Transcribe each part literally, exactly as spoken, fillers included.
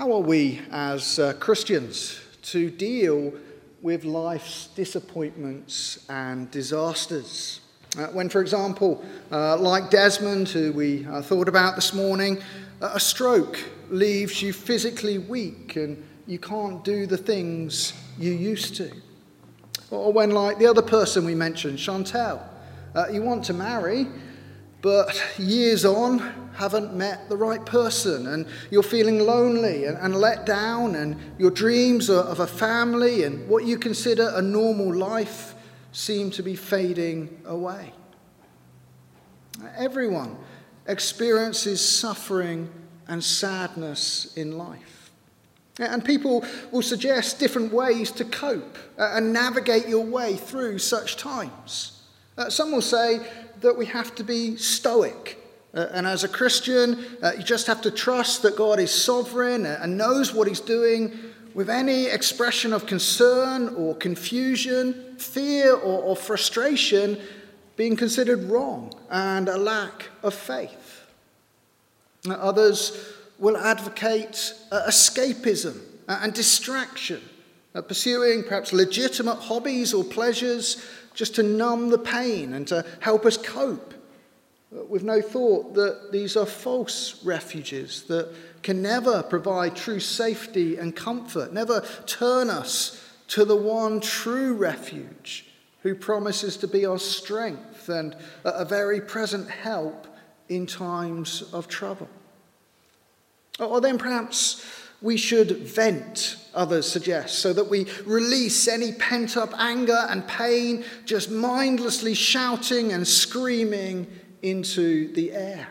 How are we as uh, Christians to deal with life's disappointments and disasters? Uh, when, for example, uh, like Desmond, who we uh, thought about this morning, uh, a stroke leaves you physically weak and you can't do the things you used to. Or when, like the other person we mentioned, Chantel, uh, you want to marry, but years on, haven't met the right person, and you're feeling lonely and, and let down, and your dreams of a family and what you consider a normal life seem to be fading away. Everyone experiences suffering and sadness in life. And people will suggest different ways to cope and navigate your way through such times. Uh, some will say that we have to be stoic. Uh, and as a Christian, uh, you just have to trust that God is sovereign and knows what he's doing, with any expression of concern or confusion, fear or, or frustration being considered wrong and a lack of faith. Uh, others will advocate uh, escapism and distraction, uh, pursuing perhaps legitimate hobbies or pleasures just to numb the pain and to help us cope, with no thought that these are false refuges that can never provide true safety and comfort, never turn us to the one true refuge who promises to be our strength and a very present help in times of trouble. Or then perhaps we should vent, others suggest, so that we release any pent-up anger and pain, just mindlessly shouting and screaming into the air.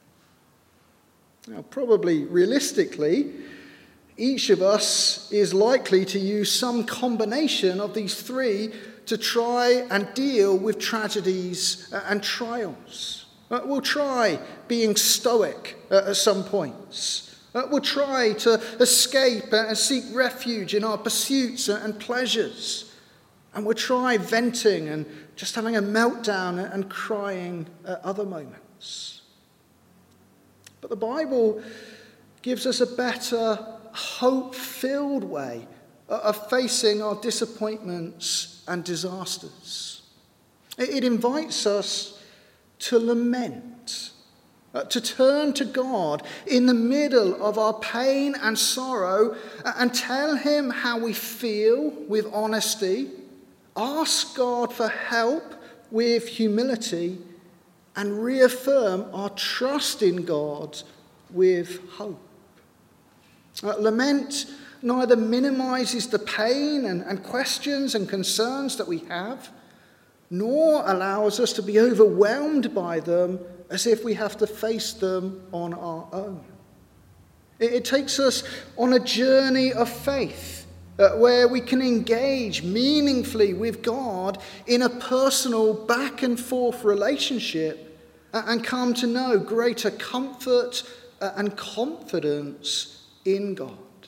Now, probably realistically, each of us is likely to use some combination of these three to try and deal with tragedies and trials. Uh, we'll try being stoic uh, at some points. Uh, we'll try to escape and seek refuge in our pursuits and pleasures. And we'll try venting and just having a meltdown and crying at other moments. But the Bible gives us a better, hope-filled way of facing our disappointments and disasters. It invites us to lament, to turn to God in the middle of our pain and sorrow and tell him how we feel with honesty, ask God for help with humility, and reaffirm our trust in God with hope. Uh, lament neither minimizes the pain and, and questions and concerns that we have, nor allows us to be overwhelmed by them as if we have to face them on our own. It, it takes us on a journey of faith, Uh, where we can engage meaningfully with God in a personal back and forth relationship uh, and come to know greater comfort uh, and confidence in God.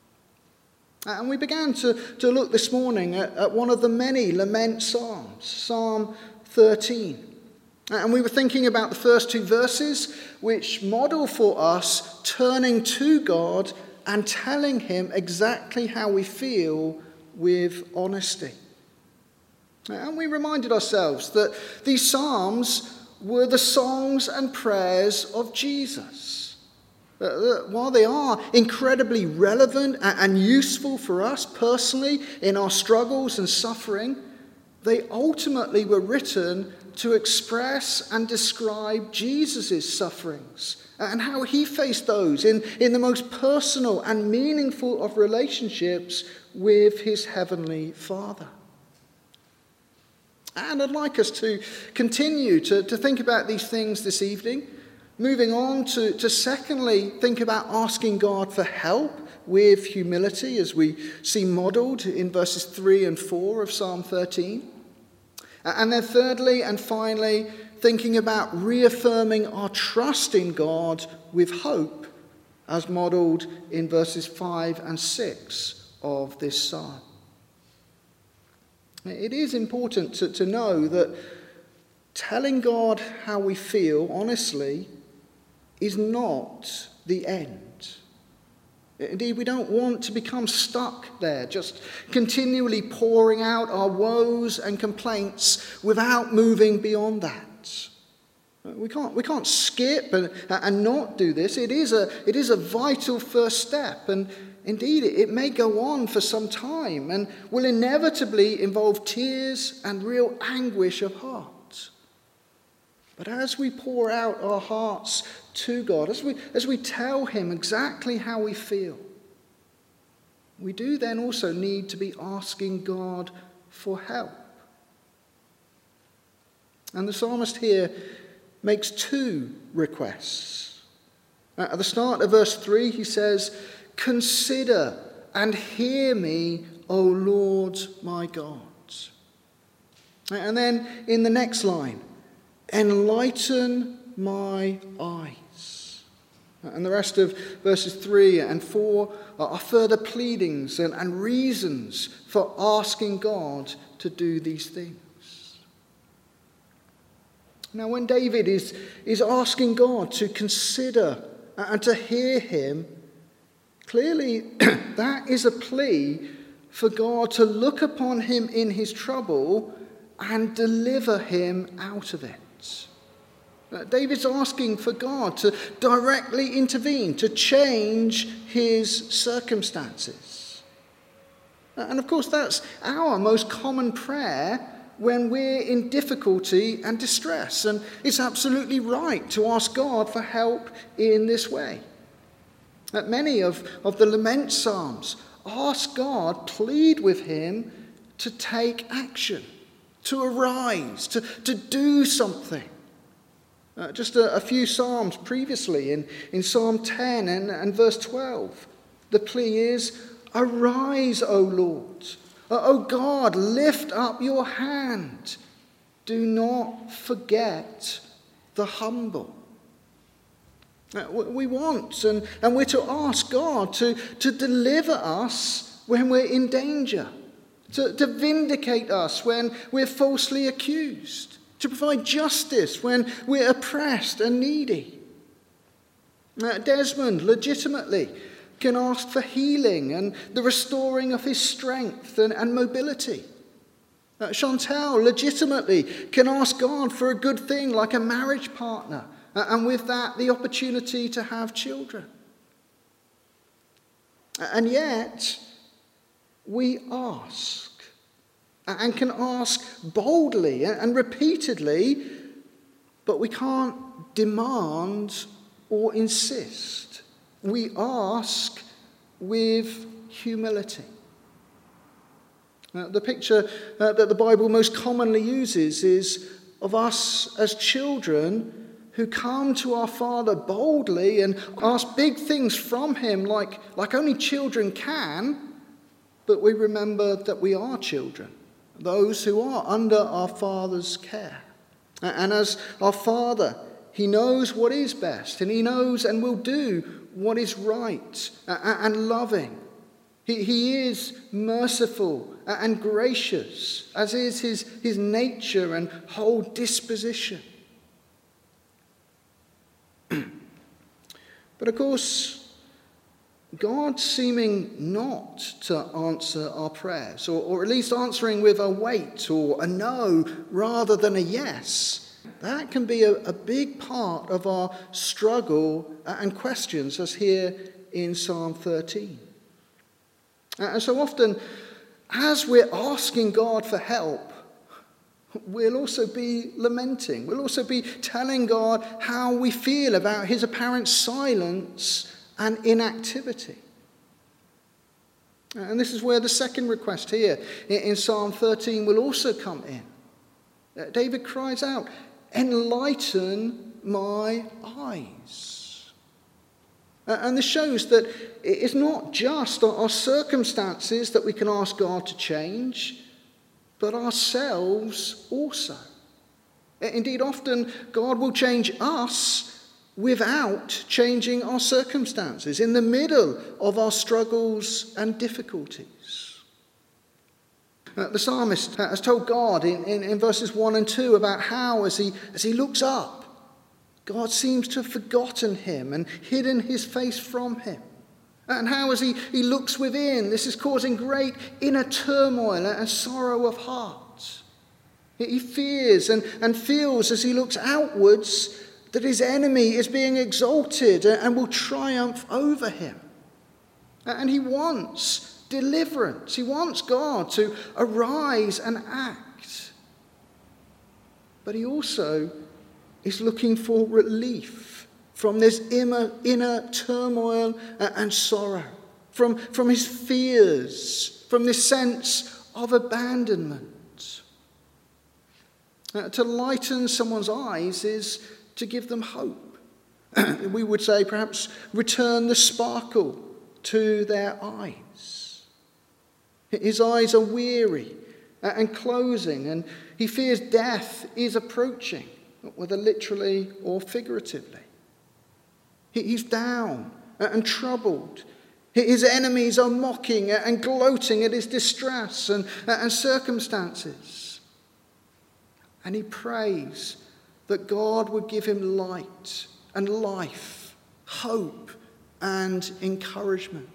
Uh, and we began to, to look this morning at, at one of the many lament psalms, Psalm thirteen. And we were thinking about the first two verses, which model for us turning to God and telling him exactly how we feel with honesty. And we reminded ourselves that these psalms were the songs and prayers of Jesus. That while they are incredibly relevant and useful for us personally in our struggles and suffering, they ultimately were written to express and describe Jesus' sufferings and how he faced those in, in the most personal and meaningful of relationships with his heavenly Father. And I'd like us to continue to, to think about these things this evening, moving on to, to secondly think about asking God for help with humility, as we see modelled in verses three and four of Psalm thirteen. And then thirdly and finally, thinking about reaffirming our trust in God with hope, as modelled in verses five and six of this psalm. It is important to, to know that telling God how we feel honestly is not the end. Indeed, we don't want to become stuck there, just continually pouring out our woes and complaints without moving beyond that. We can't, we can't skip and, and not do this. It is a, it is a vital first step, and indeed it may go on for some time and will inevitably involve tears and real anguish of heart. But as we pour out our hearts to God, as we, as we tell him exactly how we feel, we do then also need to be asking God for help. And the psalmist here makes two requests. At the start of verse three, he says, "Consider and hear me, O Lord my God." And then in the next line, "Enlighten my eyes." And the rest of verses three and four are further pleadings and, and reasons for asking God to do these things. Now, when David is, is asking God to consider and to hear him, clearly that is a plea for God to look upon him in his trouble and deliver him out of it. Uh, David's asking for God to directly intervene, to change his circumstances. Uh, and of course, that's our most common prayer when we're in difficulty and distress. And it's absolutely right to ask God for help in this way. Uh, many of, of the lament psalms ask God, plead with him to take action, to arise, to, to do something. Uh, just a, a few psalms previously, in, in Psalm ten and, and verse twelve, the plea is, "Arise, O Lord. O God, lift up your hand. Do not forget the humble." Uh, we want and, and we're to ask God to, to deliver us when we're in danger, to, to vindicate us when we're falsely accused, to provide justice when we're oppressed and needy. Uh, Desmond legitimately can ask for healing and the restoring of his strength and, and mobility. Uh, Chantal legitimately can ask God for a good thing like a marriage partner, uh, and with that the opportunity to have children. And yet we ask, and can ask boldly and repeatedly, but we can't demand or insist. We ask with humility. Uh, the picture uh, that the Bible most commonly uses is of us as children who come to our Father boldly and ask big things from him like, like only children can, but we remember that we are children, those who are under our Father's care. And as our Father, he knows what is best, and he knows and will do what is right and loving. He, he is merciful and gracious, as is his, his nature and whole disposition. But of course, God seeming not to answer our prayers, or, or at least answering with a wait or a no rather than a yes, that can be a, a big part of our struggle and questions, as here in Psalm thirteen. And so often, as we're asking God for help, we'll also be lamenting. We'll also be telling God how we feel about his apparent silence and inactivity. And this is where the second request here in Psalm thirteen will also come in. David cries out, "Enlighten my eyes." And this shows that it's not just our circumstances that we can ask God to change, but ourselves also. Indeed, often God will change us without changing our circumstances, in the middle of our struggles and difficulties. Uh, the psalmist has told God in, in, in verses one and two about how, as he, as he looks up, God seems to have forgotten him and hidden his face from him. And how, as he, he looks within, this is causing great inner turmoil and sorrow of heart. He fears and, and feels as he looks outwards that his enemy is being exalted and will triumph over him. And he wants deliverance. He wants God to arise and act. But he also is looking for relief from this inner, inner turmoil and sorrow, from, from his fears, from this sense of abandonment. Uh, to lighten someone's eyes is to give them hope. We would say perhaps return the sparkle to their eyes. His eyes are weary and closing, and he fears death is approaching, whether literally or figuratively. He's down and troubled. His enemies are mocking and gloating at his distress and, and circumstances. And he prays that God would give him light and life, hope and encouragement.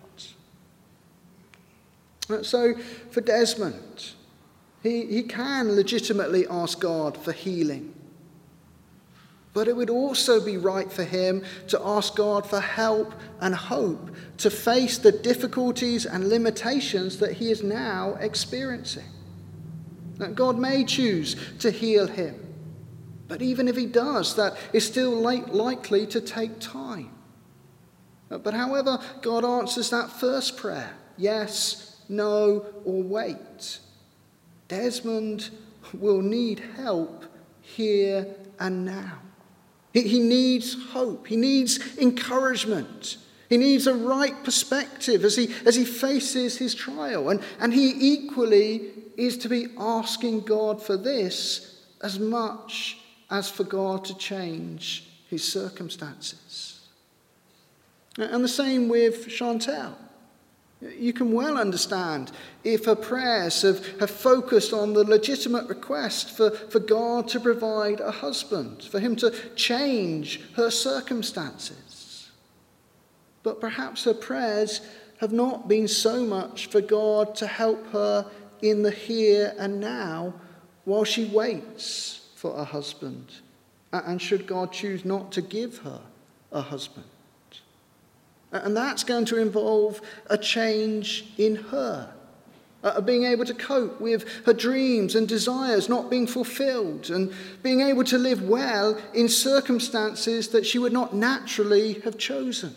So for Desmond, he, he can legitimately ask God for healing. But it would also be right for him to ask God for help and hope to face the difficulties and limitations that he is now experiencing. That God may choose to heal him. But even if he does, that is still likely to take time. But however God answers that first prayer, yes, no, or wait, Desmond will need help here and now. He needs hope. He needs encouragement. He needs a right perspective as he, as he faces his trial. And, and he equally is to be asking God for this as much as for God to change his circumstances. And the same with Chantel. You can well understand if her prayers have, have focused on the legitimate request for, for God to provide a husband, for him to change her circumstances. But perhaps her prayers have not been so much for God to help her in the here and now while she waits for a husband, and should God choose not to give her a husband. And that's going to involve a change in her, uh, being able to cope with her dreams and desires not being fulfilled, and being able to live well in circumstances that she would not naturally have chosen.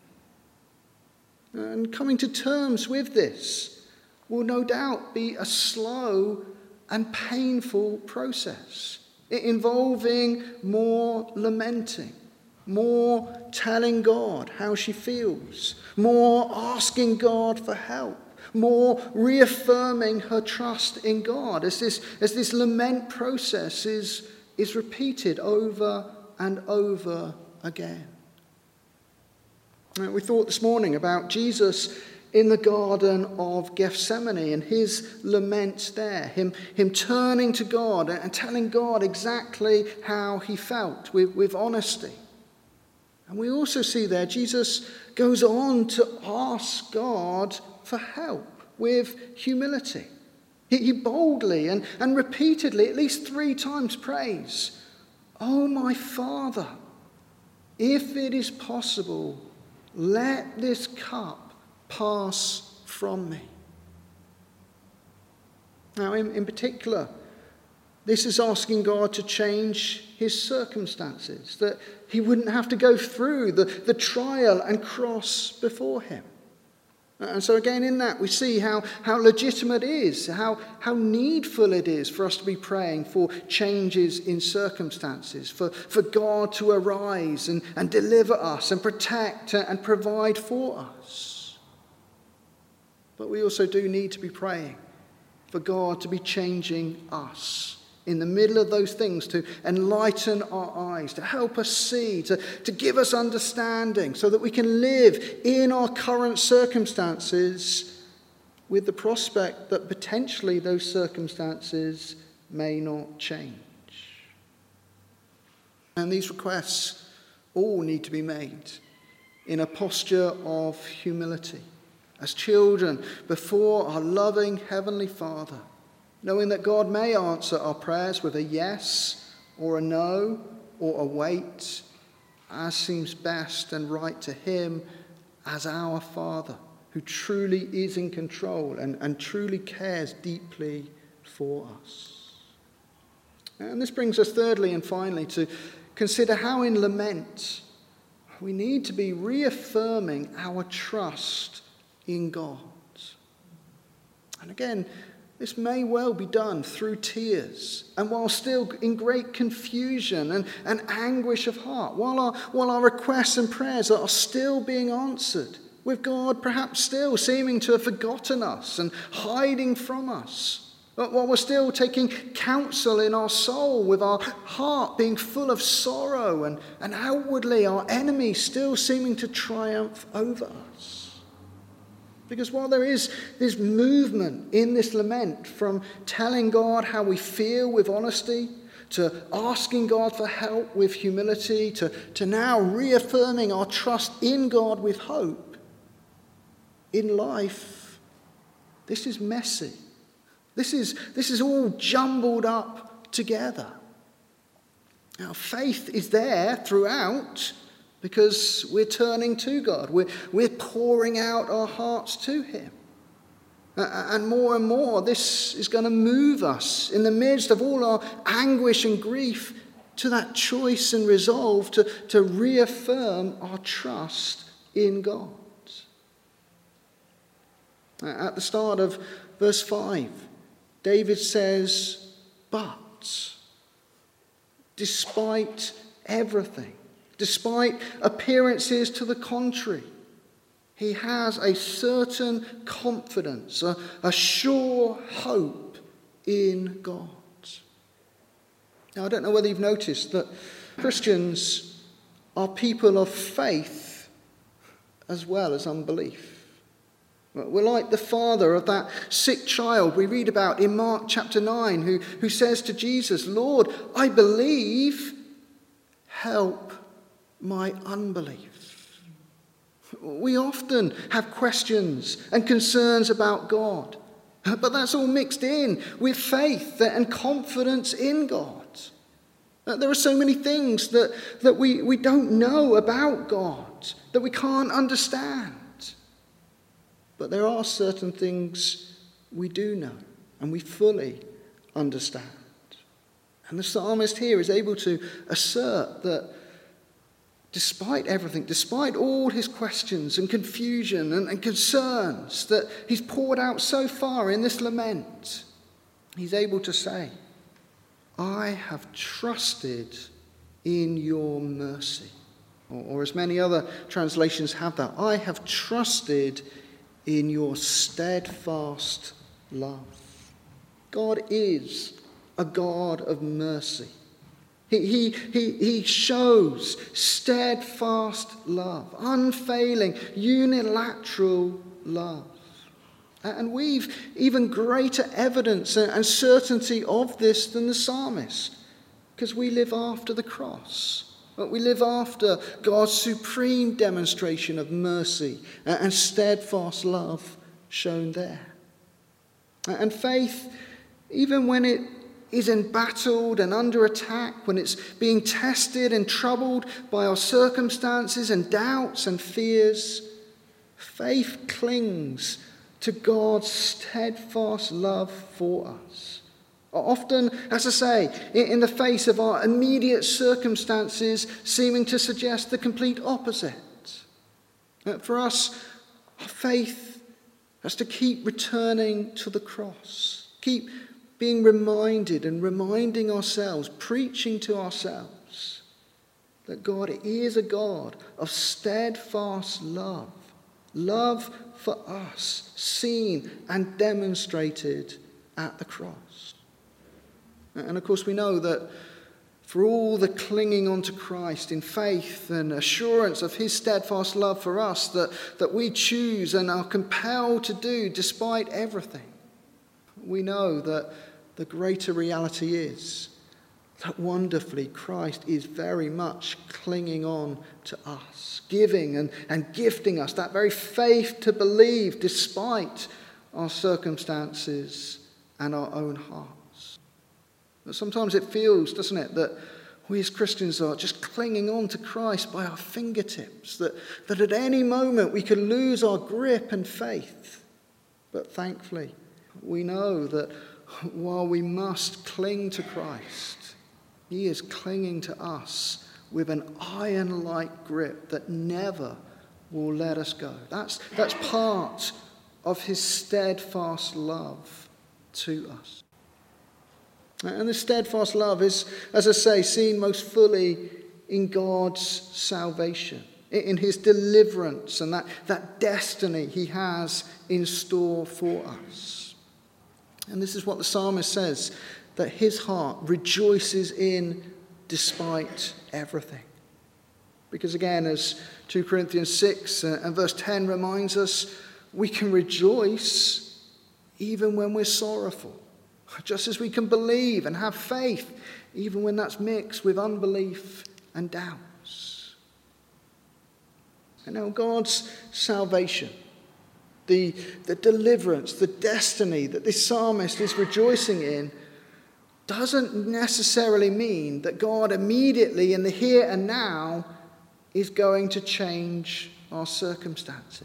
And coming to terms with this will no doubt be a slow and painful process, involving more lamenting, more telling God how she feels, more asking God for help, more reaffirming her trust in God as this, as this lament process is, is repeated over and over again. We thought this morning about Jesus in the Garden of Gethsemane and his lament there, him, him turning to God and telling God exactly how he felt with, with honesty. And we also see there Jesus goes on to ask God for help with humility. He, he boldly and, and repeatedly, at least three times, prays, "Oh, my Father, if it is possible, let this cup pass from me." Now, in, in particular, this is asking God to change his circumstances, that he wouldn't have to go through the, the trial and cross before him. And so again in that we see how, how legitimate it is, how, how needful it is for us to be praying for changes in circumstances, for, for God to arise and, and deliver us and protect and provide for us. But we also do need to be praying for God to be changing us in the middle of those things, to enlighten our eyes, to help us see, to, to give us understanding so that we can live in our current circumstances with the prospect that potentially those circumstances may not change. And these requests all need to be made in a posture of humility, as children before our loving Heavenly Father, knowing that God may answer our prayers with a yes or a no or a wait, as seems best and right to Him as our Father, who truly is in control and, and truly cares deeply for us. And this brings us thirdly and finally to consider how in lament we need to be reaffirming our trust in God. And again, this may well be done through tears, and while still in great confusion and, and anguish of heart, while our, while our requests and prayers are still being answered, with God perhaps still seeming to have forgotten us and hiding from us, but while we're still taking counsel in our soul, with our heart being full of sorrow and, and outwardly our enemy still seeming to triumph over us. Because while there is this movement in this lament from telling God how we feel with honesty, to asking God for help with humility, to, to now reaffirming our trust in God with hope, in life, this is messy. This is, this is all jumbled up together. Now, faith is there throughout, because we're turning to God. We're, we're pouring out our hearts to Him. And more and more, this is going to move us in the midst of all our anguish and grief to that choice and resolve to, to reaffirm our trust in God. At the start of verse five, David says, but despite everything, despite appearances to the contrary, he has a certain confidence, a, a sure hope in God. Now, I don't know whether you've noticed that Christians are people of faith as well as unbelief. We're like the father of that sick child we read about in Mark chapter nine, who, who says to Jesus, Lord, I believe, help my unbelief. We often have questions and concerns about God, but that's all mixed in with faith and confidence in God. There are so many things that, that we, we don't know about God, that we can't understand. But there are certain things we do know and we fully understand. And the psalmist here is able to assert that despite everything, despite all his questions and confusion and, and concerns that he's poured out so far in this lament, he's able to say, I have trusted in your mercy. Or, or as many other translations have that, I have trusted in your steadfast love. God is a God of mercy. He, he, he, he shows steadfast love, unfailing, unilateral love. And we've even greater evidence and certainty of this than the psalmist, because we live after the cross. But we live after God's supreme demonstration of mercy and steadfast love shown there. And faith, even when it is embattled and under attack, when it's being tested and troubled by our circumstances and doubts and fears, faith clings to God's steadfast love for us. Often, as I say, in the face of our immediate circumstances seeming to suggest the complete opposite. For us, our faith has to keep returning to the cross, keep being reminded and reminding ourselves, preaching to ourselves, that God is a God of steadfast love, love for us, seen and demonstrated at the cross. And of course we know that for all the clinging onto Christ in faith and assurance of his steadfast love for us that, that we choose and are compelled to do despite everything, we know that the greater reality is that wonderfully Christ is very much clinging on to us, giving and, and gifting us that very faith to believe despite our circumstances and our own hearts. But sometimes it feels, doesn't it, that we as Christians are just clinging on to Christ by our fingertips, that, that at any moment we could lose our grip and faith. But thankfully, we know that while we must cling to Christ, he is clinging to us with an iron-like grip that never will let us go. That's, that's part of his steadfast love to us. And the steadfast love is, as I say, seen most fully in God's salvation, in his deliverance and that, that destiny he has in store for us. And this is what the psalmist says, that his heart rejoices in despite everything. Because again, as Second Corinthians six and verse ten reminds us, we can rejoice even when we're sorrowful. Just as we can believe and have faith, even when that's mixed with unbelief and doubts. And now God's salvation, the, the deliverance, the destiny that this psalmist is rejoicing in, doesn't necessarily mean that God immediately in the here and now is going to change our circumstances.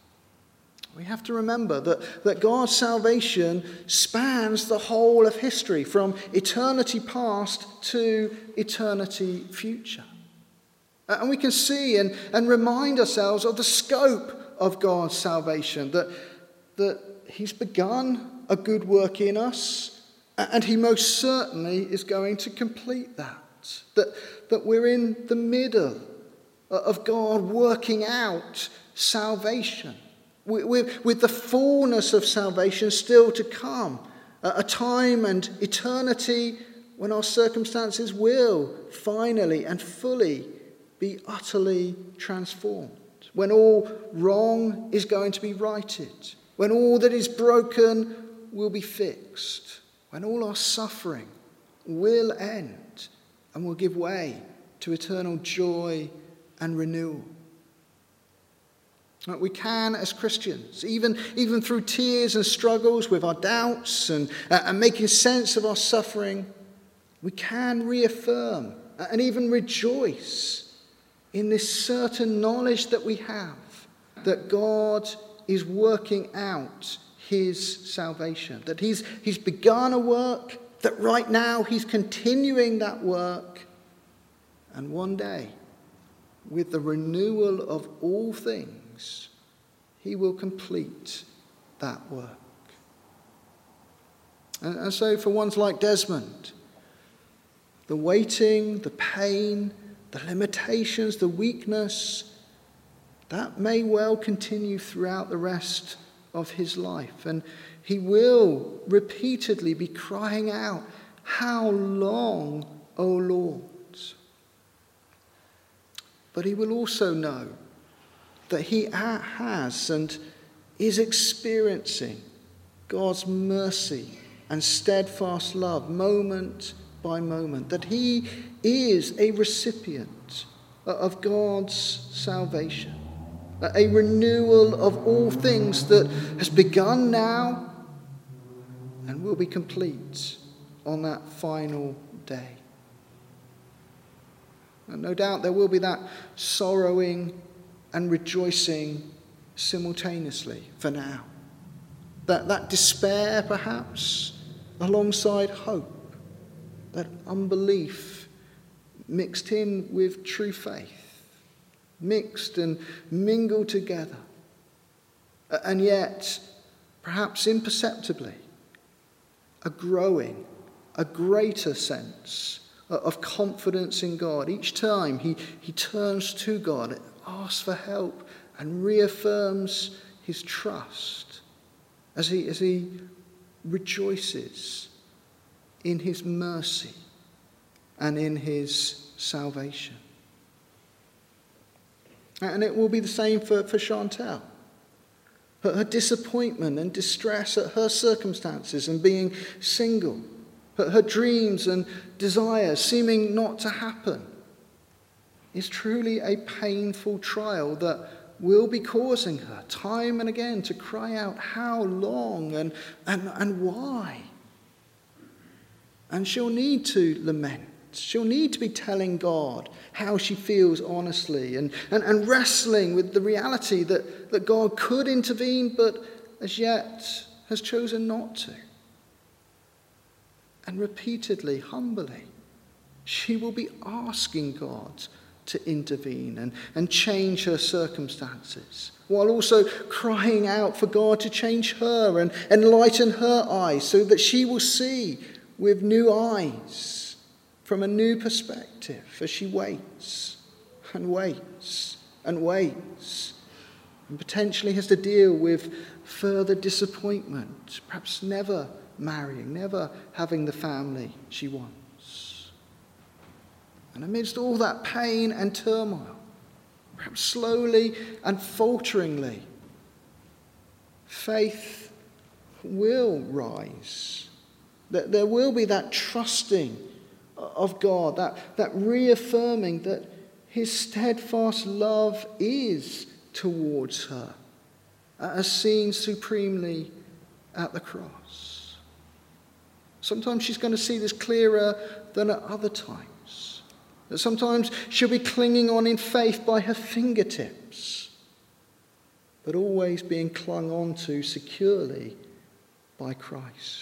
We have to remember that, that God's salvation spans the whole of history, from eternity past to eternity future. And we can see and, and remind ourselves of the scope of God's salvation, that, that he's begun a good work in us, and he most certainly is going to complete that. That, that we're in the middle of God working out salvation, with, with the fullness of salvation still to come, a time and eternity when our circumstances will finally and fully be utterly transformed, when all wrong is going to be righted, when all that is broken will be fixed, when all our suffering will end and will give way to eternal joy and renewal. We can, as Christians, even, even through tears and struggles with our doubts and, uh, and making sense of our suffering, we can reaffirm and even rejoice in this certain knowledge that we have, that God is working out his salvation, that he's, he's begun a work, that right now he's continuing that work, and one day, with the renewal of all things, he will complete that work. And, and so for ones like Desmond, the waiting, the pain, the limitations, the weakness, that may well continue throughout the rest of his life. And he will repeatedly be crying out, "How long, O Lord?" But he will also know that he has and is experiencing God's mercy and steadfast love moment by moment, that he is a recipient of God's salvation, a renewal of all things that has begun now and will be complete on that final day. And no doubt there will be that sorrowing and rejoicing simultaneously for now. That, that despair, perhaps, alongside hope. That unbelief mixed in with true faith. Mixed and mingled together. And yet, perhaps imperceptibly, a growing, a greater sense of confidence in God. Each time he, he turns to God, asks for help, and reaffirms his trust as he, as he rejoices in his mercy and in his salvation. And it will be the same for, for Chantal. Her, her disappointment and distress at her circumstances and being single, her, her dreams and desires seeming not to happen, is truly a painful trial that will be causing her time and again to cry out, how long and, and, and why? And she'll need to lament. She'll need to be telling God how she feels honestly and, and, and wrestling with the reality that, that God could intervene, but as yet has chosen not to. And repeatedly, humbly, she will be asking God to intervene and, and change her circumstances, while also crying out for God to change her and enlighten her eyes so that she will see with new eyes from a new perspective as she waits and waits and waits and potentially has to deal with further disappointment, perhaps never marrying, never having the family she wants. And amidst all that pain and turmoil, perhaps slowly and falteringly, faith will rise. That there will be that trusting of God, that, that reaffirming that his steadfast love is towards her, as seen supremely at the cross. Sometimes she's going to see this clearer than at other times. That sometimes she'll be clinging on in faith by her fingertips, but always being clung on to securely by Christ.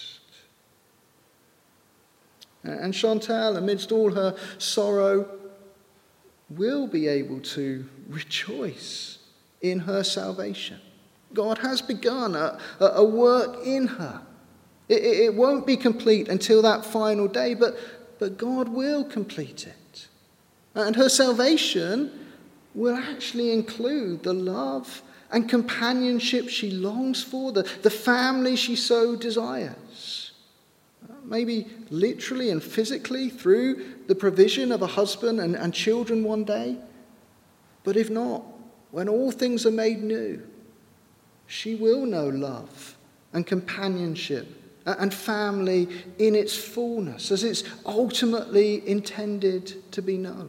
And Chantal, amidst all her sorrow, will be able to rejoice in her salvation. God has begun a, a work in her. It, it won't be complete until that final day, but, but God will complete it. And her salvation will actually include the love and companionship she longs for, the, the family she so desires. Maybe literally and physically through the provision of a husband and, and children one day. But if not, when all things are made new, she will know love and companionship and family in its fullness, as it's ultimately intended to be known.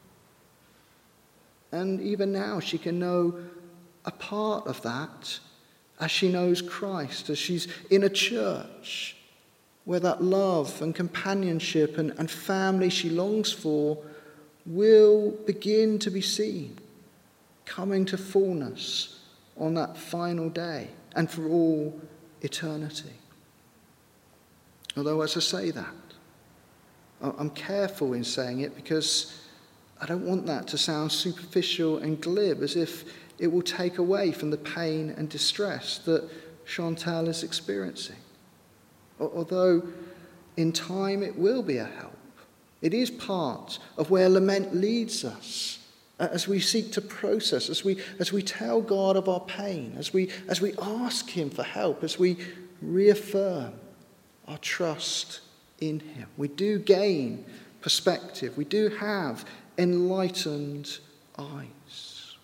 And even now she can know a part of that as she knows Christ, as she's in a church where that love and companionship and, and family she longs for will begin to be seen, coming to fullness on that final day and for all eternity. Although as I say that, I'm careful in saying it because I don't want that to sound superficial and glib, as if it will take away from the pain and distress that Chantal is experiencing. Although in time it will be a help. It is part of where lament leads us as we seek to process, as we as we tell God of our pain, as we as we ask him for help, as we reaffirm our trust in him. We do gain perspective. We do have enlightened eyes.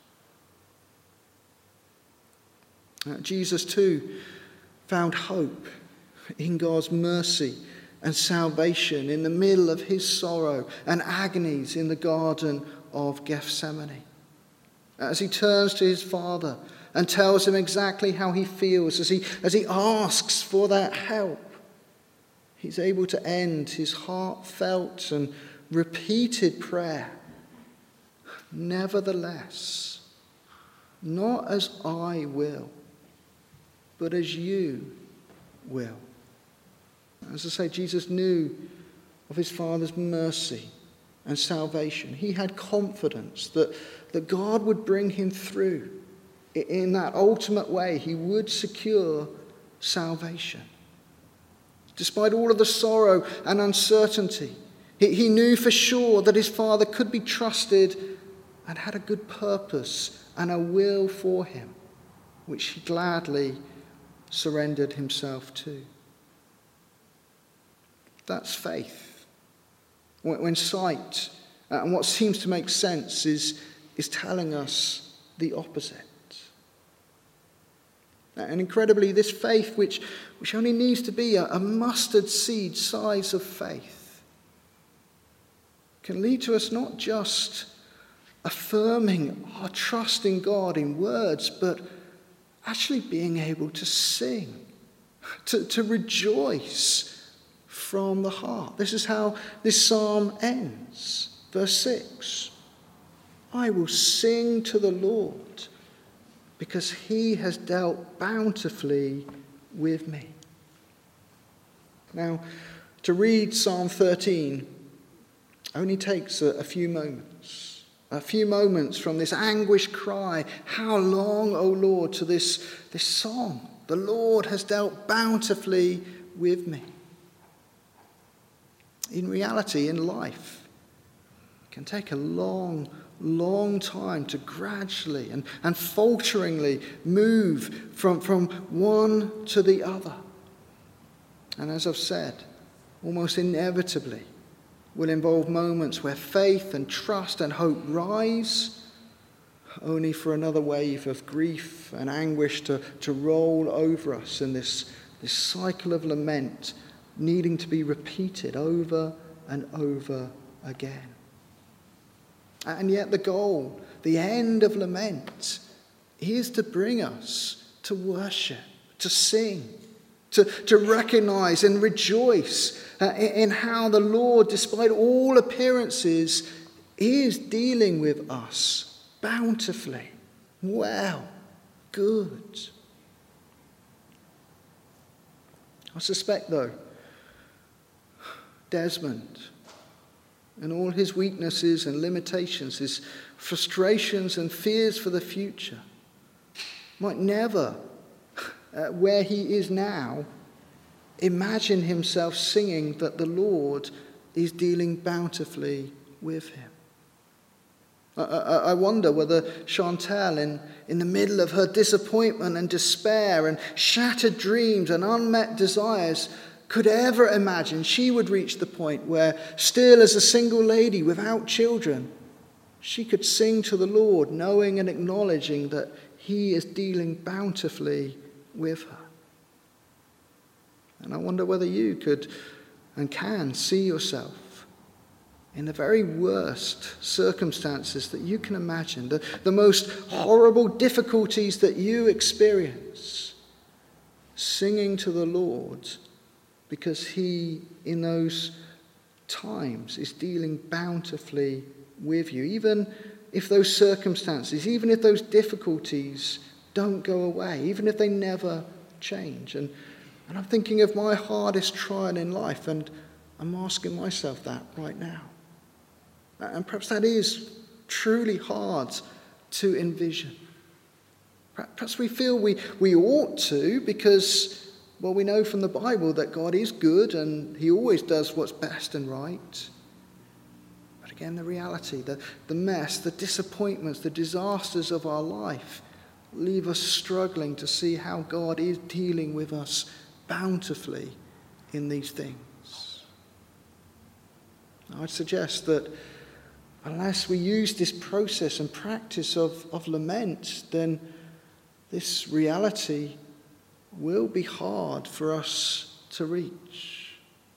Uh, Jesus too found hope in God's mercy and salvation in the middle of his sorrow and agonies in the Garden of Gethsemane. As he turns to his Father and tells him exactly how he feels, as he, as he asks for that help, he's able to end his heartfelt and repeated prayer. Nevertheless, not as I will, but as you will. As I say, Jesus knew of his Father's mercy and salvation. He had confidence that, that God would bring him through in that ultimate way. He would secure salvation. Despite all of the sorrow and uncertainty, he, he knew for sure that his Father could be trusted and had a good purpose and a will for him, which he gladly surrendered himself to. That's faith. When sight and what seems to make sense is, is telling us the opposite. And incredibly, this faith, which, which only needs to be a, a mustard seed size of faith, can lead to us not just affirming our trust in God in words, but actually being able to sing, to, to rejoice from the heart. This is how this psalm ends. Verse six, I will sing to the Lord because he has dealt bountifully with me. Now, to read Psalm thirteen only takes a, a few moments. A few moments from this anguished cry, how long, O Lord, to this, this song, the Lord has dealt bountifully with me. In reality, in life, it can take a long, long time to gradually and, and falteringly move from, from one to the other. And as I've said, almost inevitably will involve moments where faith and trust and hope rise, only for another wave of grief and anguish to, to roll over us in this, this cycle of lament needing to be repeated over and over again. And yet the goal, the end of lament, is to bring us to worship, to sing, to, to recognize and rejoice uh, in, in how the Lord, despite all appearances, is dealing with us bountifully, well, good. I suspect, though, Desmond and all his weaknesses and limitations, his frustrations and fears for the future, might never, uh, where he is now, imagine himself singing that the Lord is dealing bountifully with him. I, I, I wonder whether Chantal, in, in the middle of her disappointment and despair and shattered dreams and unmet desires, could ever imagine she would reach the point where, still as a single lady without children, she could sing to the Lord, knowing and acknowledging that he is dealing bountifully with her. And I wonder whether you could and can see yourself in the very worst circumstances that you can imagine, the, the most horrible difficulties that you experience, singing to the Lord because he, in those times, is dealing bountifully with you. Even if those circumstances, even if those difficulties don't go away, even if they never change. And, and I'm thinking of my hardest trial in life, and I'm asking myself that right now. And perhaps that is truly hard to envision. Perhaps we feel we, we ought to because, well, we know from the Bible that God is good and he always does what's best and right. But again, the reality, the, the mess, the disappointments, the disasters of our life leave us struggling to see how God is dealing with us bountifully in these things. I'd suggest that unless we use this process and practice of, of lament, then this reality will be hard for us to reach.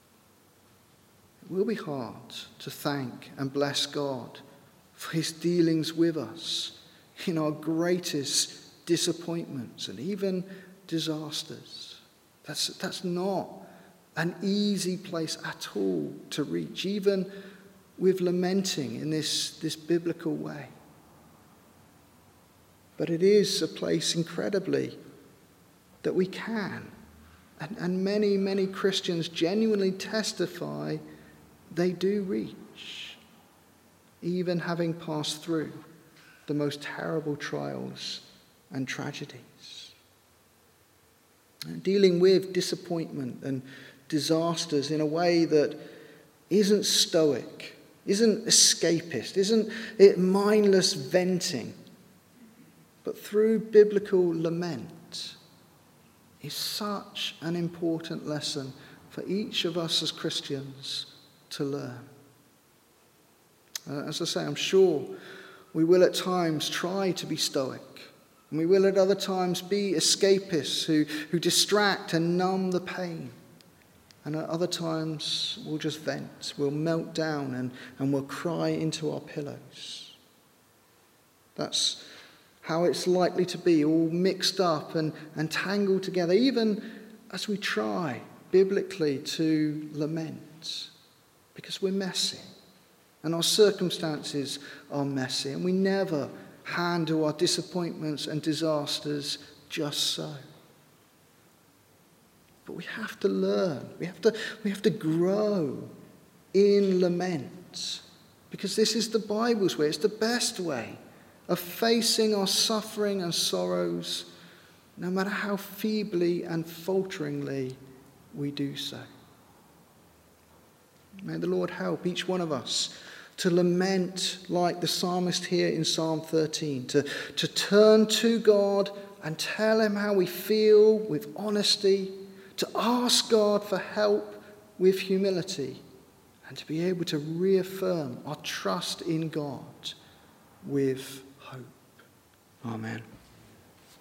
It will be hard to thank and bless God for his dealings with us in our greatest disappointments and even disasters. That's, that's not an easy place at all to reach, even with lamenting in this, this biblical way. But it is a place incredibly that we can, and, and many, many Christians genuinely testify they do reach, even having passed through the most terrible trials and tragedies. And dealing with disappointment and disasters in a way that isn't stoic, isn't escapist, isn't it mindless venting, but through biblical lament, is such an important lesson for each of us as Christians to learn. Uh, as I say, I'm sure we will at times try to be stoic And we will at other times be escapists who, who distract and numb the pain. And at other times we'll just vent, we'll melt down and, and we'll cry into our pillows. That's how it's likely to be, all mixed up and, and tangled together, even as we try biblically to lament, because we're messy and our circumstances are messy, and we never handle our disappointments and disasters just so. But we have to learn, we have to, we have to grow in lament, because this is the Bible's way, it's the best way of facing our suffering and sorrows, no matter how feebly and falteringly we do so. May the Lord help each one of us to lament like the psalmist here in Psalm thirteen, to, to turn to God and tell him how we feel with honesty, to ask God for help with humility, and to be able to reaffirm our trust in God with hope. Amen.